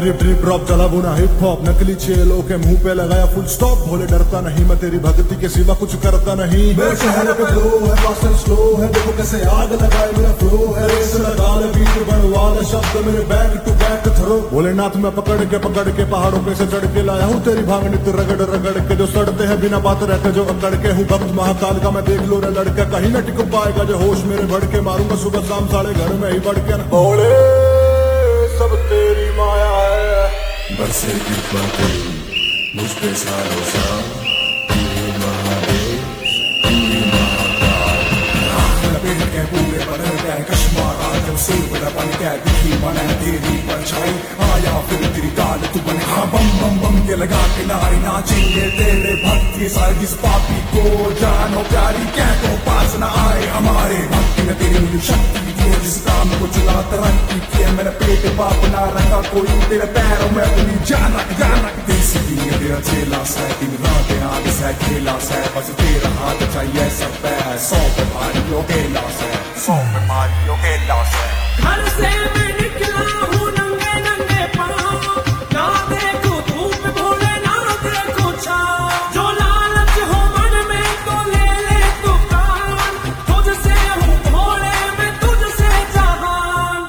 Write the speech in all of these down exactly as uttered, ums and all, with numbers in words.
ये trip drop चला बुना हिप हॉप नकली चेलों के मुंह पे लगाया फुल स्टॉप। भोले डरता नहीं मैं तेरी भक्ति के सिवा कुछ करता नहीं। मेरे चेहरे पे ग्लो है, फास्ट एंड स्लो है, देखो कैसे आग लगाए मेरा फ्लो है। रेस लगा ले बीट बनवा ले शब्द मेरे back to back throw. Bholenath मैं पकड़ के पकड़ के पहाड़ों पे से चढ़ के लाया हूँ तेरी भांगनी तो रगड़ रगड़ के। जो सड़ते हैं बिना बात रहते जो अकड़ के हूँ भक्त महाकाल का मैं देख लो रे लड़का। कहीं न टिक पाएगा जो होश मेरे बढ़ के मारूंगा सुबह शाम साढ़े घर में ही बढ़ के। भोले सब तेरी माया है, बरसे कृपा तेरी मुझ पे सालों साल। तू महादेव तू महाकाल। लपेट के पूरे बदन के कश्मार आजम से बड़ा बन के दिखी बना तेरी परछाई। आया फिर तेरी दाल तू बने हाँ बम बम बम के लगा के नारी नाचेंगे तेरे भक्ति सारी इस पापी को जानो प्यारी क्या तो पास न आए हमारे। भक्ति में तेरी मुझे शक्ति दी जिस काम को चला तरक्की किया मैंने पेट पाप ना रखा कोई तेरे पैरों में अपनी जाना जाना। देसी दुनिया तेरा चेला सा दिन रात आग सा खेला सा बस तेरा हाथ चाहिए सब है। सौ बीमारियों के लाश है, सौ बीमारियों के लाश है। घर से मैं निकला हूँ नंगे नंगे पाँव, ना देखो धूप भोले ना देखो छाँव। जो लालच हो मन में तो ले ले तू कान, तुझसे हूँ भोले मैं तुझसे जहान।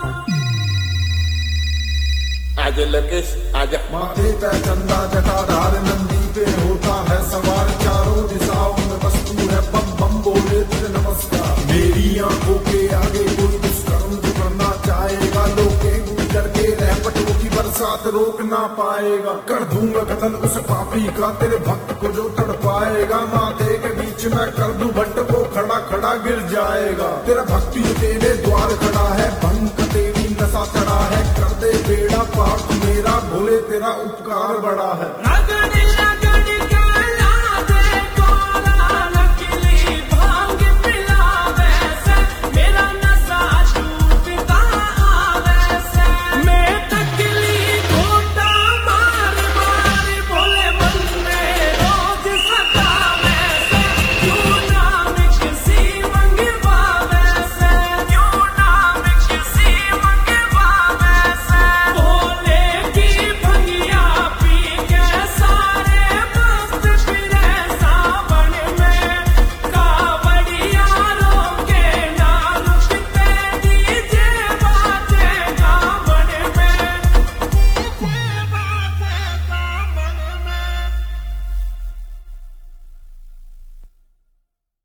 आज लकेश आज माथे पे चंदा जटाधार नंदी पे होता है सवार। चारों दिशाओं में वस्तु है बम बम बोले तुझे नमस्कार। मेरी आंखों के आगे कोई दुष्कर्म जो करना चाहेगा लोके गुजर के रहमतों की बरसात रोक ना पाएगा। कर दूंगा कत्ल उस पापी का तेरे भक्त को जो तड़ पाएगा। माथे के बीच में कर दूं भट्ट को खड़ा खड़ा गिर जाएगा। तेरा भक्ति जो तेरे द्वार खड़ा है भंग का तेरी नशा चढ़ा है। कर दे बेड़ा पार तू मेरा भोले तेरा उपकार बड़ा है। रगड़